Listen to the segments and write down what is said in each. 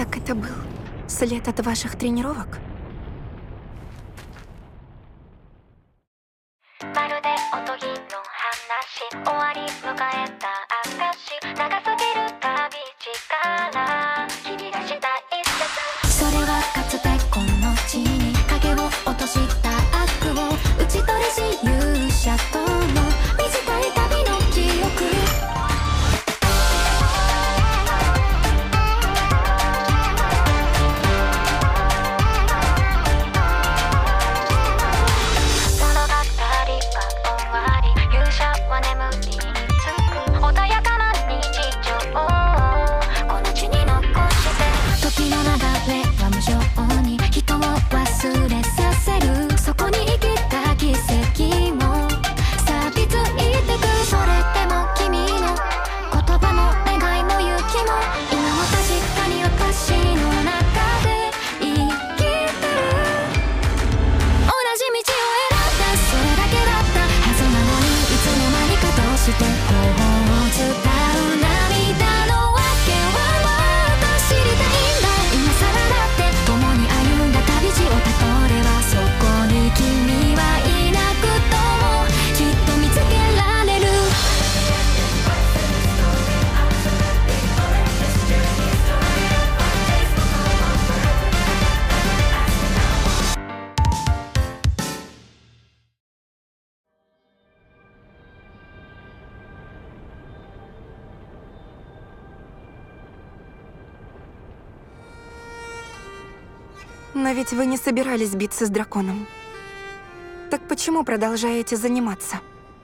Так это был след от ваших тренировок? まるでおとぎの話終わり迎えた証長すぎる旅路から君がした一節それはかつてこの地に影を落とした悪を打ち取りし勇者との短い旅の記憶 Но ведь вы не собирались биться с драконом. Так почему продолжаете заниматься?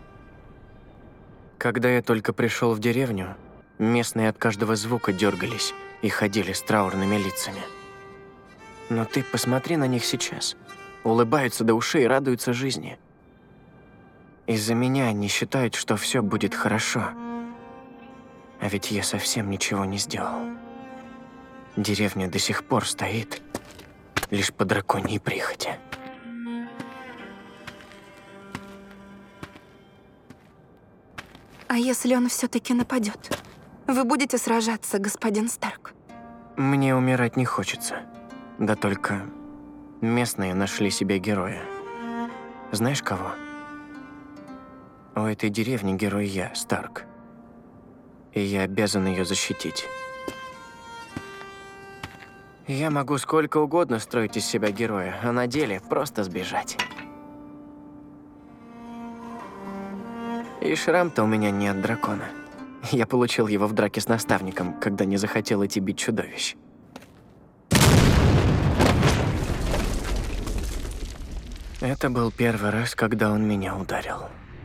Когда я только пришел в деревню, местные от каждого звука дергались и ходили с траурными лицами. Но ты посмотри на них сейчас. Улыбаются до ушей и радуются жизни. Из-за меня они считают, что все будет хорошо. А ведь я совсем ничего не сделал. Деревня до сих пор стоит лишь по драконьей прихоти. А если он все-таки нападет? Вы будете сражаться, господин Старк? Мне умирать не хочется. Да только местные нашли себе героя. Знаешь кого? У этой деревни герой я, Старк. И я обязан ее защитить. Я могу сколько угодно строить из себя героя, а на деле просто сбежать. И шрам-то у меня не от дракона. Я получил его в драке с наставником, когда не захотел идти бить чудовищ. Это был первый раз, когда он меня ударил.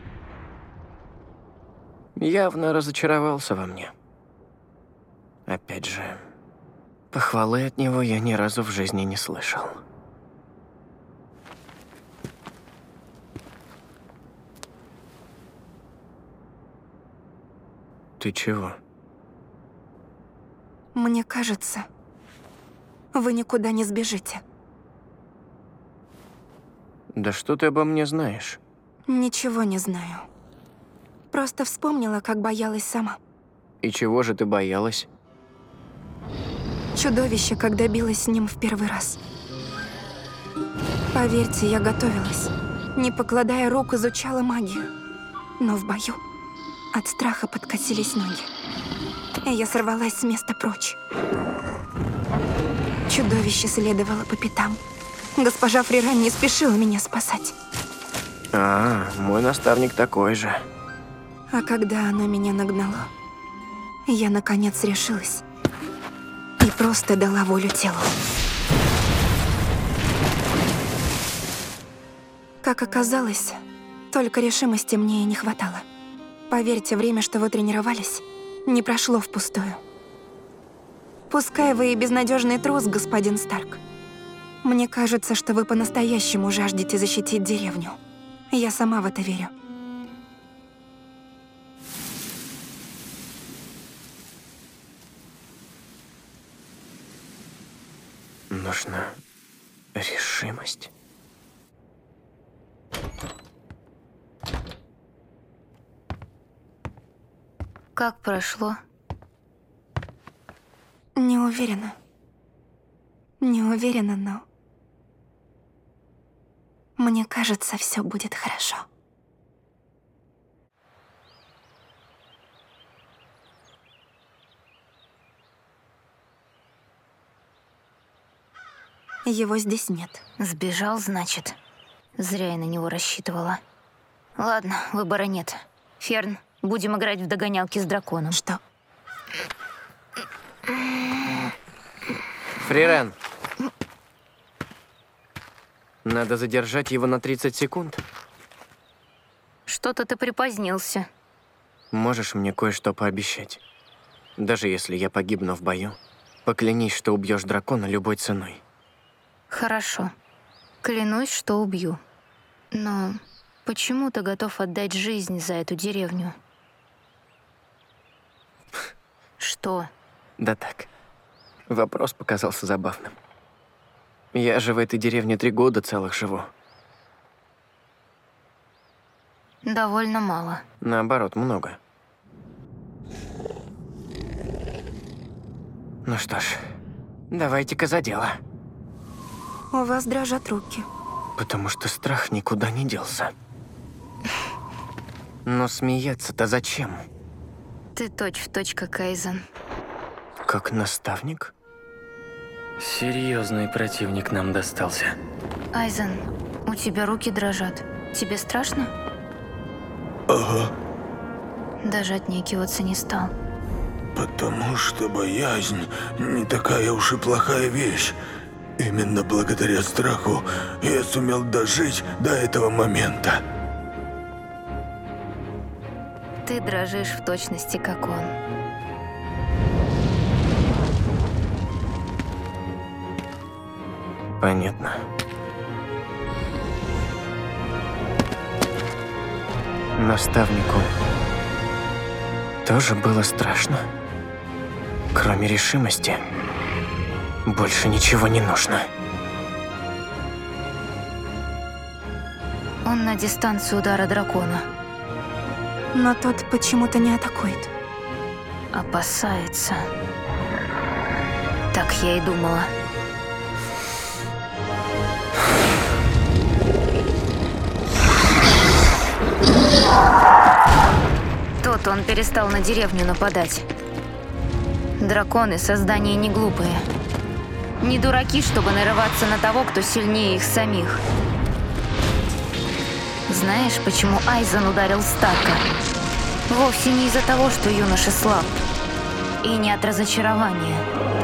Явно разочаровался во мне. Опять же, похвалы от него я ни разу в жизни не слышал. Ты чего? Мне кажется, вы никуда не сбежите. Да что ты обо мне знаешь? Ничего не знаю. Просто вспомнила, как боялась сама. И чего же ты боялась? Чудовище, когда билась с ним в первый раз. Поверьте, я готовилась. Не покладая рук, изучала магию. Но в бою от страха подкосились ноги. И я сорвалась с места прочь. Чудовище следовало по пятам. Госпожа Фриран не спешила меня спасать. Мой наставник такой же. А когда оно меня нагнало, я наконец решилась. И просто дала волю телу. Как оказалось, только решимости мне и не хватало. Поверьте, время, что вы тренировались, не прошло впустую. Пускай вы и безнадежный трус, господин Старк. Мне кажется, что вы по-настоящему жаждете защитить деревню. Я сама в это верю. Нужна решимость. Как прошло? Не уверена. Не уверена, но... Мне кажется, все будет хорошо. Его здесь нет. Сбежал, значит. Зря я на него рассчитывала. Ладно, выбора нет. Ферн, будем играть в догонялки с драконом. Что? Фрирен. Надо задержать его на 30 секунд. Что-то ты припозднился. Можешь мне кое-что пообещать? Даже если я погибну в бою, поклянись, что убьешь дракона любой ценой. Хорошо. Клянусь, что убью. Но почему ты готов отдать жизнь за эту деревню? Что? Да так. Вопрос показался забавным. Я же в этой деревне 3 года целых живу. Довольно мало. Наоборот, много. Ну что ж, давайте-ка за дело. У вас дрожат руки. Потому что страх никуда не делся. Но смеяться-то зачем? Ты точь-в-точь как Айзен. Как наставник? Серьезный противник нам достался. Айзен, у тебя руки дрожат. Тебе страшно? Ага, Даже отнекиваться не стал. потому что боязнь не такая уж и плохая вещь. Именно благодаря страху я сумел дожить до этого момента. Ты дрожишь в точности, как он. Понятно. Наставнику тоже было страшно. Кроме решимости, больше ничего не нужно. Он на дистанции удара дракона. Но тот почему-то не атакует. Опасается. Так я и думала. Тот он перестал на деревню нападать. Драконы — создания не глупые. Не дураки, чтобы нарываться на того, кто сильнее их самих. Знаешь, почему Айзен ударил Старка? Вовсе не из-за того, что юноша слаб. И не от разочарования.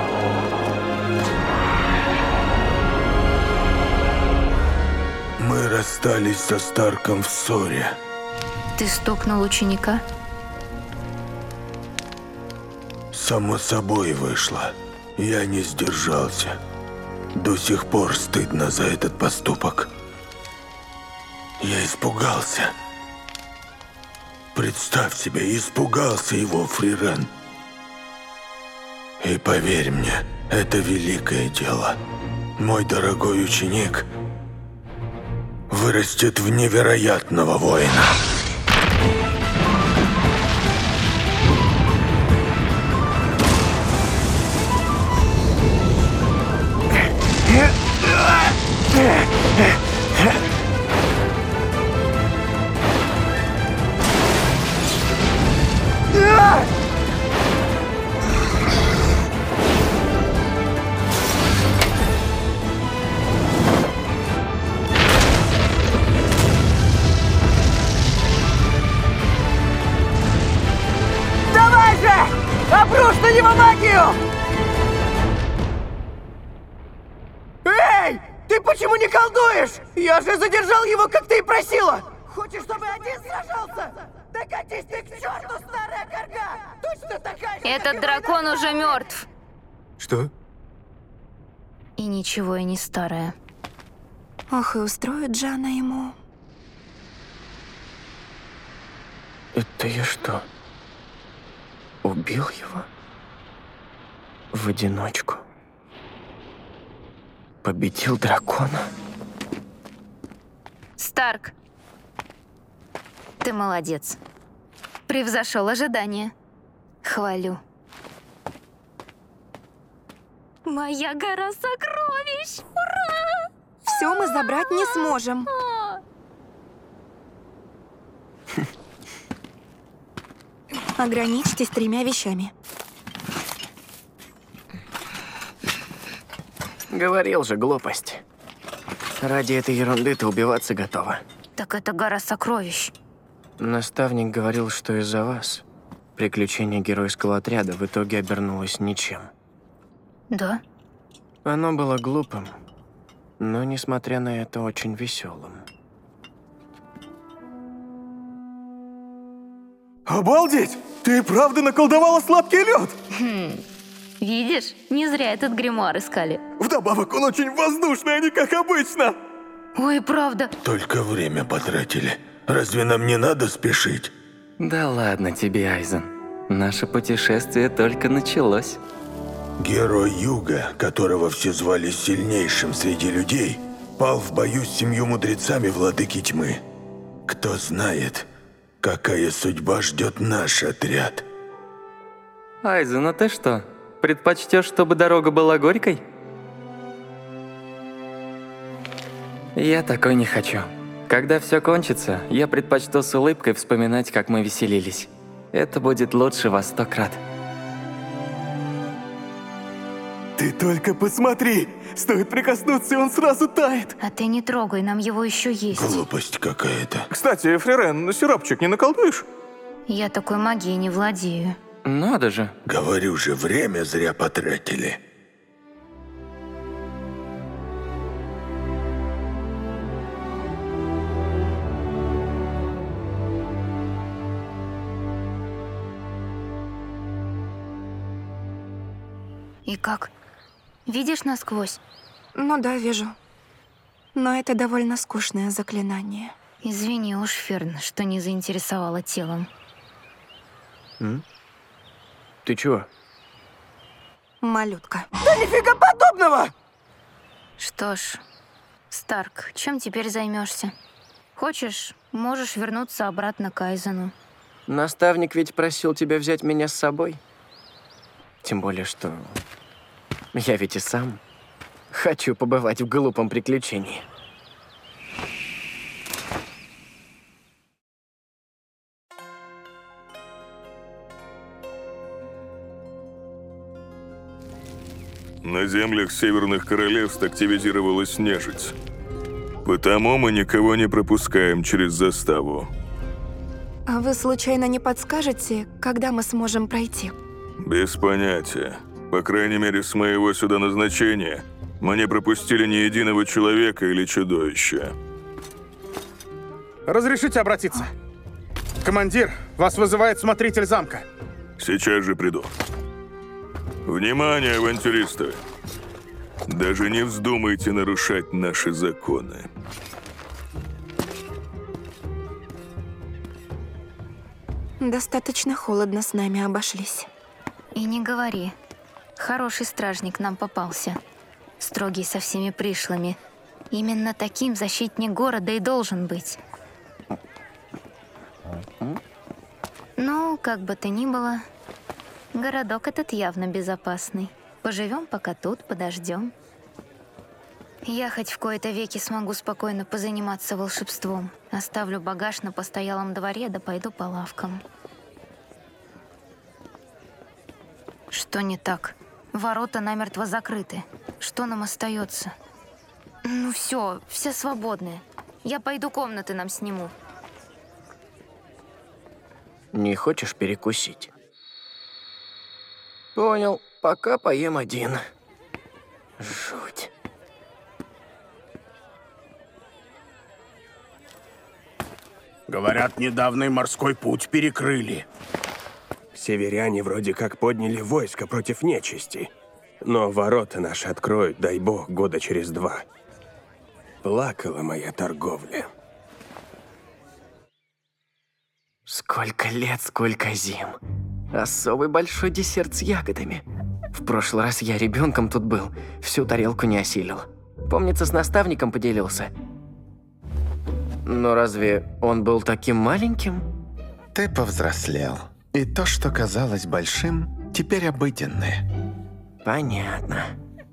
Мы расстались со Старком в ссоре. Ты стукнул ученика? Само собой вышло. Я не сдержался. До сих пор стыдно за этот поступок. Я испугался. Представь себе, испугался его, Фрирен. И поверь мне, это великое дело. Мой дорогой ученик вырастет в невероятного воина. Давай же! Обрушь на него магию! Эй! Ты почему не колдуешь? Я же задержал его, как ты и просила! Хочешь, чтобы один сражался? Да катись ты к черту, старая корга! Точно такая же, Этот дракон уже мертв. Что? И ничего и не старое. Ох, и устроит Джана ему. Это я что, убил его? В одиночку? Победил дракона? Старк, ты молодец. Превзошел ожидания. Хвалю. Моя гора сокровищ! Ура! Все мы забрать не сможем. Ограничьтесь 3 вещами. Говорил же, глупость. Ради этой ерунды ты убиваться готова. Так это гора сокровищ. Наставник говорил, что из-за вас приключение геройского отряда в итоге обернулось ничем. Да? Оно было глупым, но, несмотря на это, очень веселым. Обалдеть! Ты правда наколдовала сладкий лед? Видишь, не зря этот гримуар искали. Вдобавок он очень воздушный, а не как обычно. Ой, правда. Только время потратили. Разве нам не надо спешить? Да ладно тебе, Айзен. Наше путешествие только началось. Герой Юга, которого все звали сильнейшим среди людей, пал в бою с 7 мудрецами владыки тьмы. Кто знает, какая судьба ждет наш отряд. Айзен, а ты что, предпочтешь, чтобы дорога была горькой? Я такой не хочу. Когда все кончится, я предпочту с улыбкой вспоминать, как мы веселились. Это будет лучше во 100 крат. Ты только посмотри! Стоит прикоснуться, и он сразу тает. А ты не трогай, нам его еще есть. Глупость какая-то. Кстати, Фрирен, сиропчик не наколдуешь? Я такой магией не владею. Надо же. Говорю же, время зря потратили. И как? Видишь насквозь? Ну да, вижу. Но это довольно скучное заклинание. Извини уж, Ферн, что не заинтересовала телом. Ты чего? Малютка. Да нифига подобного! Что ж, Старк, чем теперь займешься? Хочешь, можешь вернуться обратно к Айзену. Наставник ведь просил тебя взять меня с собой. Тем более, что я ведь и сам хочу побывать в глупом приключении. На землях Северных Королевств активизировалась нежить. Потому мы никого не пропускаем через заставу. А вы случайно не подскажете, когда мы сможем пройти? Без понятия. По крайней мере, с моего сюда назначения мы не пропустили ни единого человека или чудовища. Разрешите обратиться? Командир, вас вызывает смотритель замка. Сейчас же приду. Внимание, авантюристы! Даже не вздумайте нарушать наши законы. Достаточно холодно с нами обошлись. И не говори. Хороший стражник нам попался. Строгий со всеми пришлыми. Именно таким защитник города и должен быть. Ну, как бы то ни было, городок этот явно безопасный. Поживем пока тут, подождем. Я хоть в кои-то веки смогу спокойно позаниматься волшебством. Оставлю багаж на постоялом дворе, да пойду по лавкам. Что не так? Ворота намертво закрыты. Что нам остается? Ну все свободны. Я пойду комнаты нам сниму. Не хочешь перекусить? Понял, пока поем один. Жуть. Говорят, недавно морской путь перекрыли. Северяне вроде как подняли войско против нечисти. Но ворота наши откроют, дай бог, года через 2. Плакала моя торговля. Сколько лет, сколько зим. Особый большой десерт с ягодами. В прошлый раз я ребенком тут был, всю тарелку не осилил. Помнится, с наставником поделился. Но разве он был таким маленьким? Ты повзрослел. И то, что казалось большим, теперь обыденное. Понятно.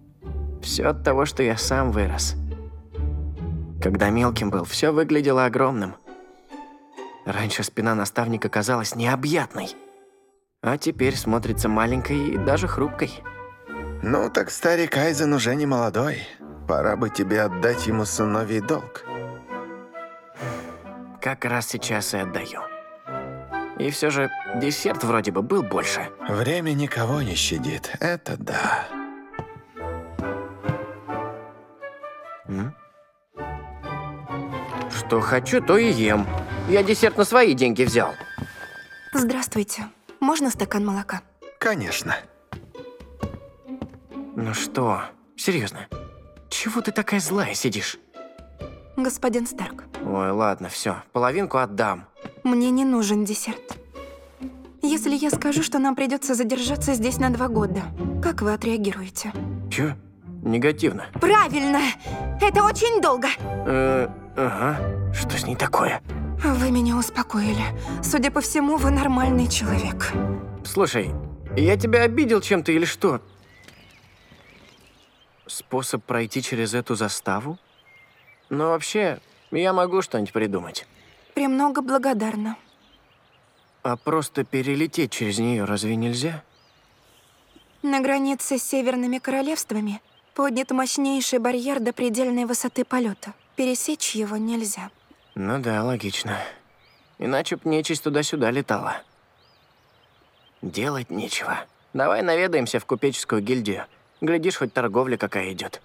Все от того, что я сам вырос. Когда мелким был, все выглядело огромным. Раньше спина наставника казалась необъятной, а теперь смотрится маленькой и даже хрупкой. Ну так старик Айзен уже не молодой. Пора бы тебе отдать ему сыновий долг. Как раз сейчас и отдаю. И все же десерт вроде бы был больше. Время никого не щадит, это да. Что хочу, то и ем. Я десерт на свои деньги взял. Здравствуйте. Можно стакан молока? Конечно. Ну что, серьезно? Чего ты такая злая сидишь? Господин Старк, Ой, ладно, все, половинку отдам. мне не нужен десерт. Если я скажу, что нам придется задержаться здесь на 2 года, как вы отреагируете? Чё? Негативно. Правильно! Это очень долго! Ага. Что с ней такое? Вы меня успокоили. Судя по всему, вы нормальный человек. Слушай, я тебя обидел чем-то или что? Способ пройти через эту заставу? Ну, вообще, я могу что-нибудь придумать. Премного благодарна. А просто перелететь через нее разве нельзя? На границе с северными королевствами поднят мощнейший барьер до предельной высоты полета. Пересечь его нельзя. Ну да, логично. Иначе б нечисть туда-сюда летала. Делать нечего. Давай наведаемся в купеческую гильдию. Глядишь, хоть торговля какая идет.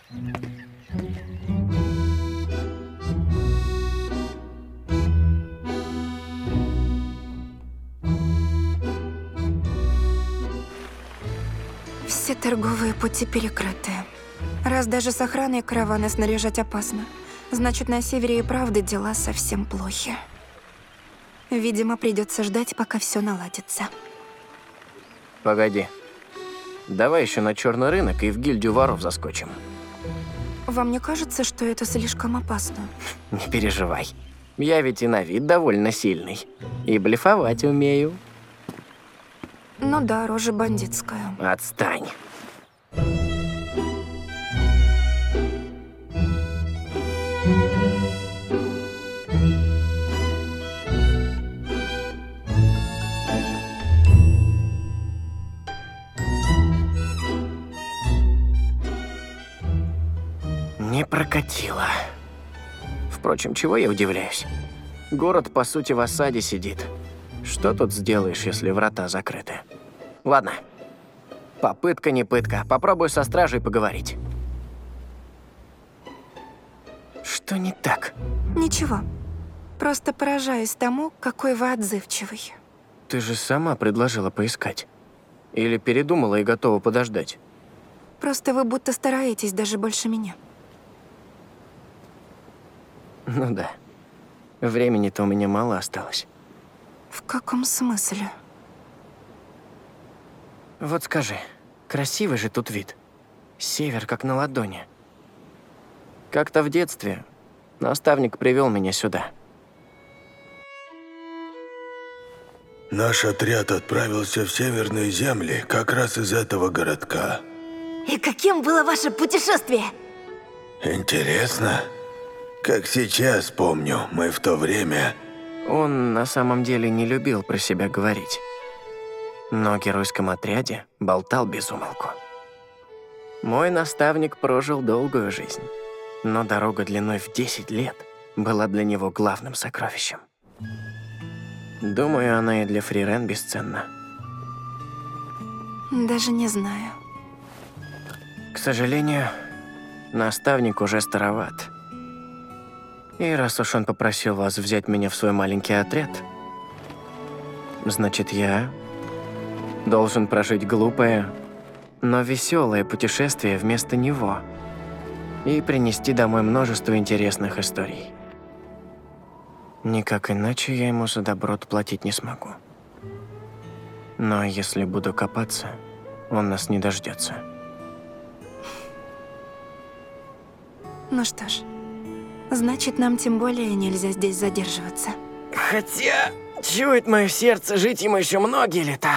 Все торговые пути перекрыты. Раз даже с охраной караваны снаряжать опасно, значит, на севере и правда дела совсем плохи. Видимо, придется ждать, пока все наладится. Погоди. Давай еще на черный рынок и в гильдию воров заскочим. Вам не кажется, что это слишком опасно? Не переживай. Я ведь и на вид довольно сильный. И блефовать умею. Ну да, рожа бандитская. Отстань. Не прокатило. Впрочем, чего я удивляюсь? Город, по сути, в осаде сидит. Что тут сделаешь, если врата закрыты? Ладно. Попытка не пытка. Попробую со стражей поговорить. Что не так? Ничего. Просто поражаюсь тому, какой вы отзывчивый. Ты же сама предложила поискать. Или передумала и готова подождать? Просто вы будто стараетесь даже больше меня. Ну да. Времени-то у меня мало осталось. В каком смысле? Вот скажи, красивый же тут вид. Север как на ладони. Как-то в детстве наставник привел меня сюда. Наш отряд отправился в северные земли как раз из этого городка. И каким было ваше путешествие? Интересно. Как сейчас помню, мы в то время... Он на самом деле не любил про себя говорить. Но в геройском отряде болтал без умолку. Мой наставник прожил долгую жизнь, но дорога длиной в 10 лет была для него главным сокровищем. Думаю, она и для Фрирен бесценна. Даже не знаю. К сожалению, наставник уже староват. И раз уж он попросил вас взять меня в свой маленький отряд, значит, я должен прожить глупое, но веселое путешествие вместо него и принести домой множество интересных историй. Никак иначе я ему за добро отплатить не смогу. Но если буду копаться, он нас не дождется. Ну что ж, значит, нам тем более нельзя здесь задерживаться. Хотя, чует мое сердце, жить ему еще многие лета.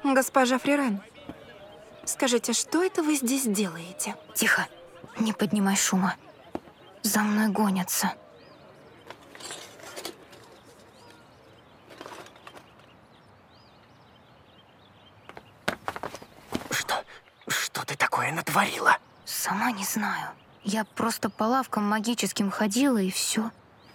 Госпожа Фрирен, скажите, что это вы здесь делаете? Тихо, не поднимай шума. За мной гонятся. Что ты такое натворила? Сама не знаю. Я просто по лавкам магическим ходила и все.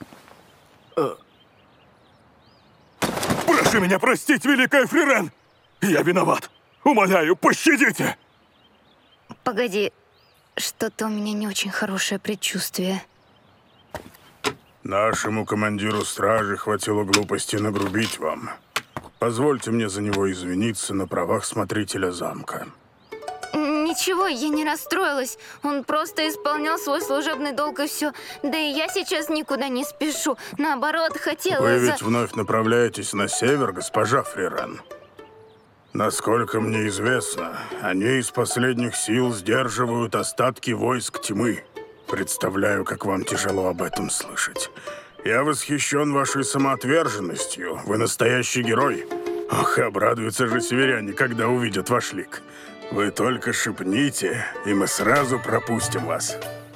Прошу меня простить, великая Фрирен! Я виноват! Умоляю, пощадите! Погоди, что-то у меня не очень хорошее предчувствие. Нашему командиру стражи хватило глупости нагрубить вам. Позвольте мне за него извиниться на правах смотрителя замка. Ничего, я не расстроилась. Он просто исполнял свой служебный долг и все. Да и я сейчас никуда не спешу. Наоборот, хотела... Вы ведь вновь направляетесь на север, госпожа Фрирен. Насколько мне известно, они из последних сил сдерживают остатки войск тьмы. Представляю, как вам тяжело об этом слышать. Я восхищен вашей самоотверженностью. Вы настоящий герой. Ох, обрадуются же северяне, когда увидят ваш лик. Вы только шепните, и мы сразу пропустим вас.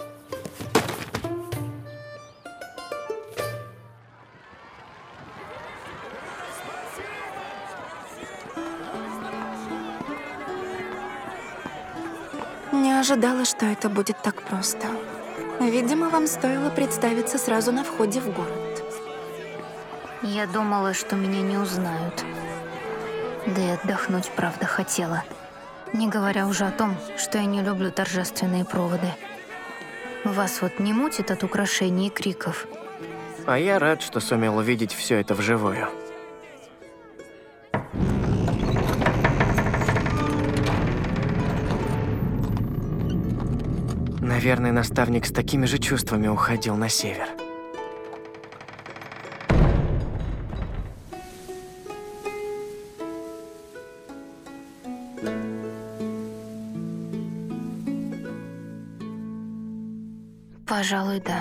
Не ожидала, что это будет так просто. Видимо, вам стоило представиться сразу на входе в город. Я думала, что меня не узнают. Да и отдохнуть, правда, хотела. Не говоря уже о том, что я не люблю торжественные проводы. Вас вот не мутит от украшений и криков? А я рад, что сумел увидеть все это вживую. Наверное, наставник с такими же чувствами уходил на север. Пожалуй, да.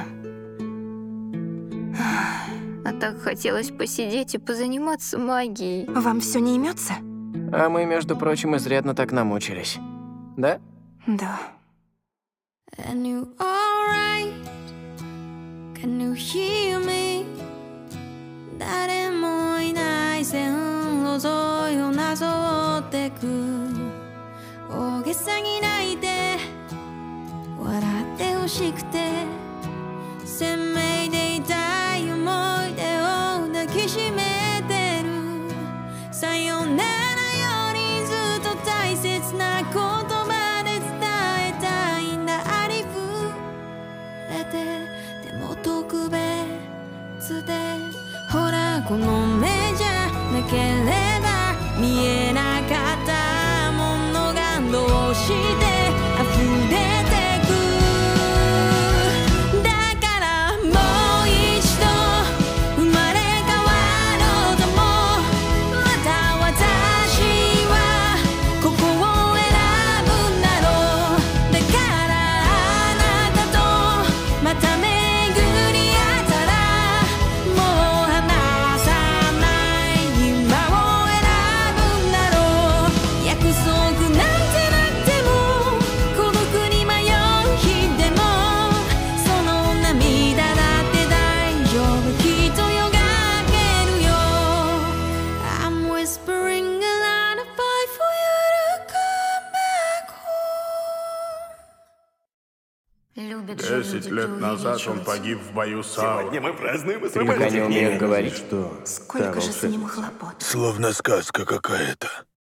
А так хотелось посидеть и позаниматься магией. Вам все не имется? А мы, между прочим, изрядно так намучились. Да? Да. And you alright? Can you hear me? 誰もいない線路沿いをなぞってく大げさに泣いて笑ってほしくて鮮明で痛い思い出を抱きしめてるさよならよりずっと大切な言葉で伝えたいんだありふれてでも特別でほらこの目じゃなければ見えなかったものがどうして溢れて Любит 10 лет назад он погиб в бою с Аурой. Сегодня мы празднуем Ты пока не умеешь говорить. Сколько же с ним хлопот. Словно сказка какая-то.